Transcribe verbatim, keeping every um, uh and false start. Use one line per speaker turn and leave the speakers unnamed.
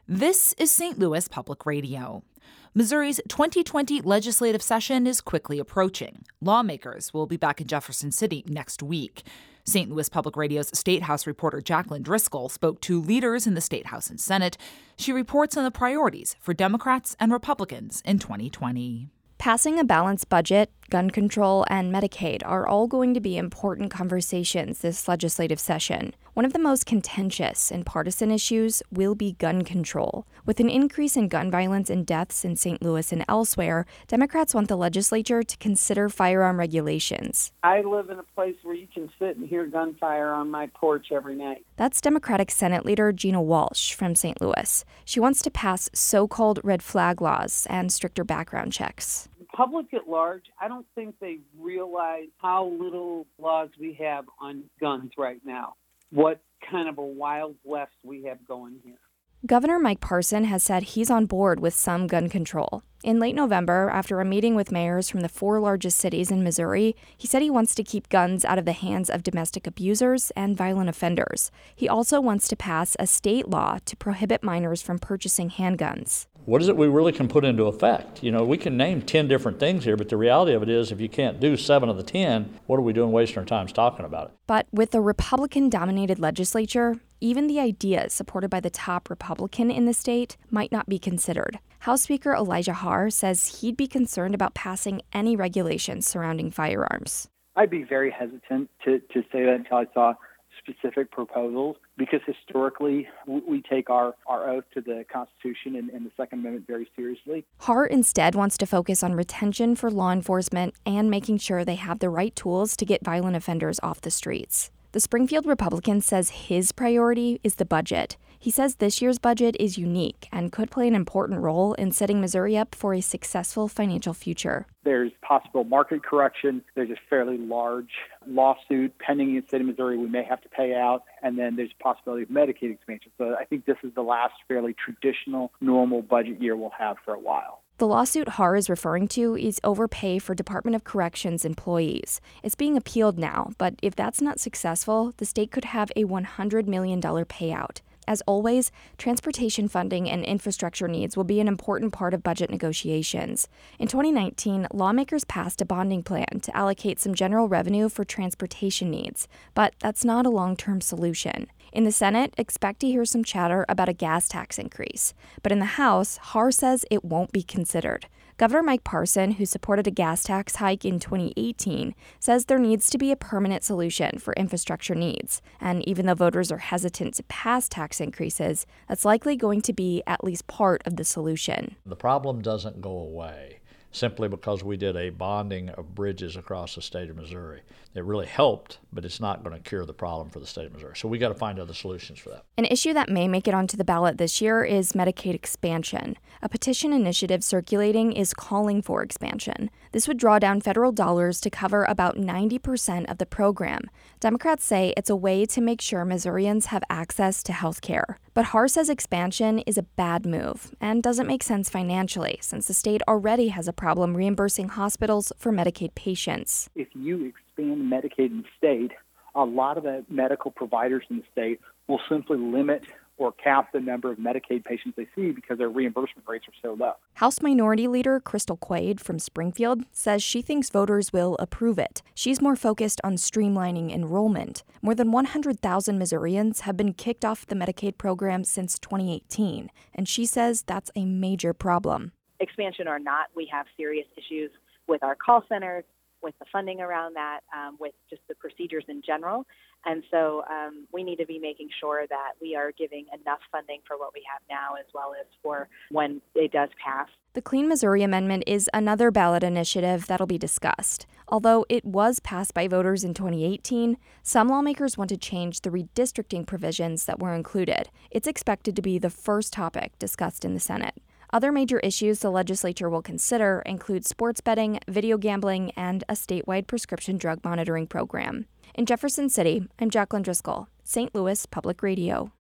This is Saint Louis Public Radio. Missouri's twenty twenty legislative session is quickly approaching. Lawmakers will be back in Jefferson City next week. Saint Louis Public Radio's State House reporter Jacqueline Driscoll spoke to leaders in the State House and Senate. She reports on the priorities for Democrats and Republicans in twenty twenty.
Passing a balanced budget, gun control, and Medicaid are all going to be important conversations this legislative session. One of the most contentious and partisan issues will be gun control. With an increase in gun violence and deaths in Saint Louis and elsewhere, Democrats want the legislature to consider firearm regulations.
I live in a place where you can sit and hear gunfire on my porch every night.
That's Democratic Senate Leader Gina Walsh from Saint Louis. She wants to pass so-called red flag laws and stricter background checks.
Public at large, I don't think they realize how little laws we have on guns right now. What kind of a wild west we have going here.
Governor Mike Parson has said he's on board with some gun control. In late November, after a meeting with mayors from the four largest cities in Missouri, he said he wants to keep guns out of the hands of domestic abusers and violent offenders. He also wants to pass a state law to prohibit minors from purchasing handguns.
What is it we really can put into effect? You know, we can name ten different things here, but the reality of it is if you can't do seven of the ten, what are we doing wasting our time talking about it?
But with a Republican-dominated legislature, even the ideas supported by the top Republican in the state might not be considered. House Speaker Elijah Haahr says he'd be concerned about passing any regulations surrounding firearms.
I'd be very hesitant to, to say that until I saw specific proposals, because historically we take our, our oath to the Constitution and, and the Second Amendment very seriously.
Haahr instead wants to focus on retention for law enforcement and making sure they have the right tools to get violent offenders off the streets. The Springfield Republican says his priority is the budget. He says this year's budget is unique and could play an important role in setting Missouri up for a successful financial future.
There's possible market correction. There's a fairly large lawsuit pending in the state of Missouri we may have to pay out, and then there's a possibility of Medicaid expansion. So I think this is the last fairly traditional, normal budget year we'll have for a while.
The lawsuit Haahr is referring to is overpay for Department of Corrections employees. It's being appealed now, but if that's not successful, the state could have a one hundred million dollars payout. As always, transportation funding and infrastructure needs will be an important part of budget negotiations. In twenty nineteen, lawmakers passed a bonding plan to allocate some general revenue for transportation needs, but that's not a long-term solution. In the Senate, expect to hear some chatter about a gas tax increase. But in the House, Haahr says it won't be considered. Governor Mike Parson, who supported a gas tax hike in twenty eighteen, says there needs to be a permanent solution for infrastructure needs. And even though voters are hesitant to pass tax increases, that's likely going to be at least part of the solution.
The problem doesn't go away simply because we did a bonding of bridges across the state of Missouri. It really helped, but it's not going to cure the problem for the state of Missouri. So we got to find other solutions for that.
An issue that may make it onto the ballot this year is Medicaid expansion. A petition initiative circulating is calling for expansion. This would draw down federal dollars to cover about ninety percent of the program. Democrats say it's a way to make sure Missourians have access to health care. But Haahr says expansion is a bad move and doesn't make sense financially, since the state already has a problem reimbursing hospitals for Medicaid patients.
If you expand Medicaid in the state, a lot of the medical providers in the state will simply limit or cap the number of Medicaid patients they see because their reimbursement rates are so low.
House Minority Leader Crystal Quaid from Springfield says she thinks voters will approve it. She's more focused on streamlining enrollment. More than one hundred thousand Missourians have been kicked off the Medicaid program since twenty eighteen, and she says that's a major problem.
Expansion or not, we have serious issues with our call centers, with the funding around that, um, with just the procedures in general. And so um, we need to be making sure that we are giving enough funding for what we have now as well as for when it does pass.
The Clean Missouri Amendment is another ballot initiative that'll be discussed. Although it was passed by voters in twenty eighteen, some lawmakers want to change the redistricting provisions that were included. It's expected to be the first topic discussed in the Senate. Other major issues the legislature will consider include sports betting, video gambling, and a statewide prescription drug monitoring program. In Jefferson City, I'm Jacqueline Driscoll, Saint Louis Public Radio.